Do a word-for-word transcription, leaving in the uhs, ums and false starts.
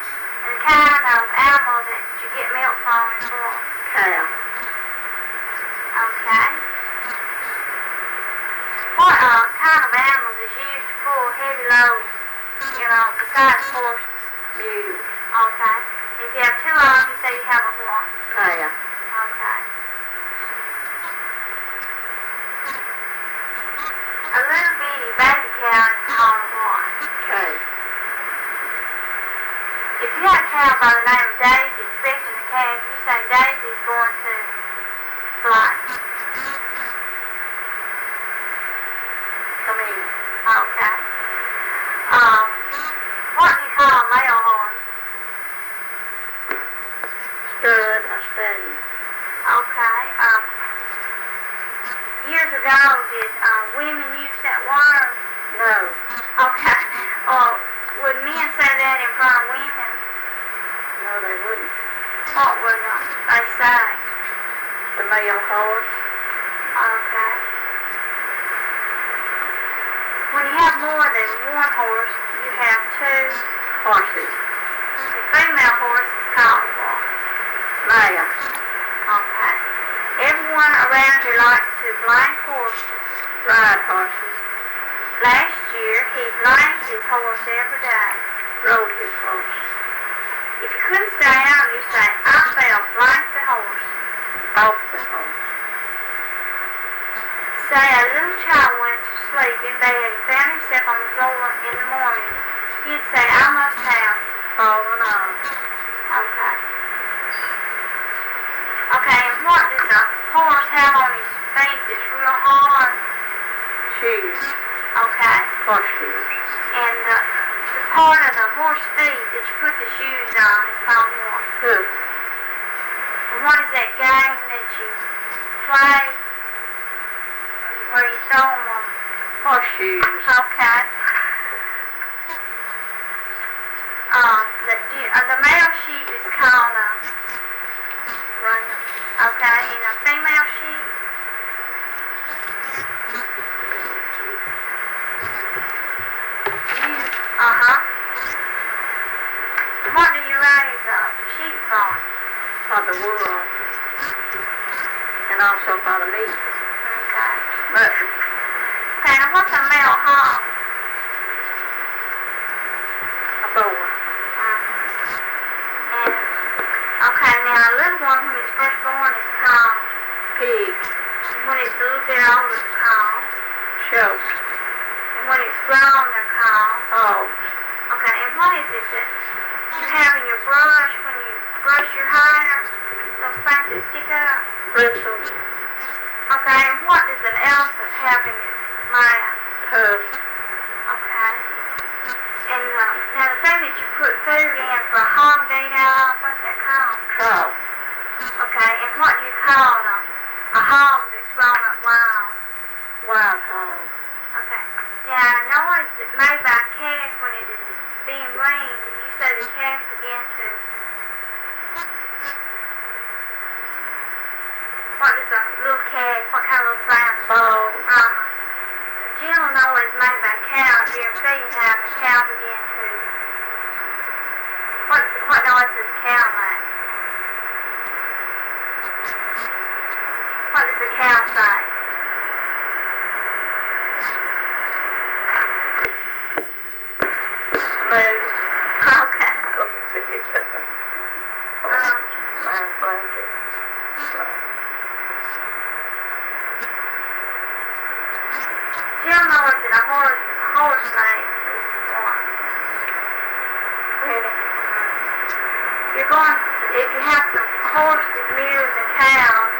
And the kind of animal that you get milk from is what? Cow. Okay. What uh, kind of animals is used to pull heavy loads, you know, besides horses? Mule. Okay. If you have two of them, you say you have a what? Cow. Okay. A little bitty baby cow is called a what? Cow. If you got a cow by the name of Daisy expecting a calf, you say Daisy's going to blank. Come in. Okay. Um, what do you call a male horse? Stud. I studied. Okay. Um, years ago, did uh, women use that word? No. Okay. Well, would men say that in front of women? No, they wouldn't. What would uh, they say? The male horse. Okay. When you have more than one horse, you have two. Horses. The female horse is called what? Male. Okay. Everyone around here likes to blank horses. Ride horses. Last year, he blanked his horse every day. Rode his horse. If you couldn't stay out, you say, I fell blank the horse. Off the horse. Say a little child went to sleep in bed and found himself on the floor in the morning. You'd say, I must have Fallen off. Okay. Okay, and what does a horse have on his feet that's real hard? Shoes. Okay. Horseshoes. And the, the part of the horse feet that you put the shoes on is called what? Hoof. And what is that game that you play where you throw them on? Horseshoes. Okay. Um, the, uh, the male sheep is called a ram. Okay, and a female sheep? You, uh-huh. What do you raise a sheep for? For the wool. And also for the meat. Okay. Mutton. Okay, now what's a male hog? A boar. And, okay, now a little one when it's first born is called Pig. and when it's a little bit older it's called, Shoat. and when it's grown they're called. Hogs. Okay, and what is it that you have in your brush when you brush your hair? Those things that stick up? Bristles. Okay, and what does an elephant have in its mouth? Tusk. Okay. And uh, now the thing that you put food in for a hog to eat out of, what's that called? Trough. Okay, and what do you call a, a hog that's grown up wild? Wild hog. Okay. Now I noticed that made by a calf when it is being weaned, you say the calf begin to. What does a little calf, what kind of little sound? Ball. Uh-huh. The gentle noise made by cows during feeding time, the cow begin to. What's, what noise does the cow make? What does the cow say? Moo. Okay. Um, My blanket. Jill knows that a horse, a horse makes is what? Really? You're going, if you have some horses, mules, and cows,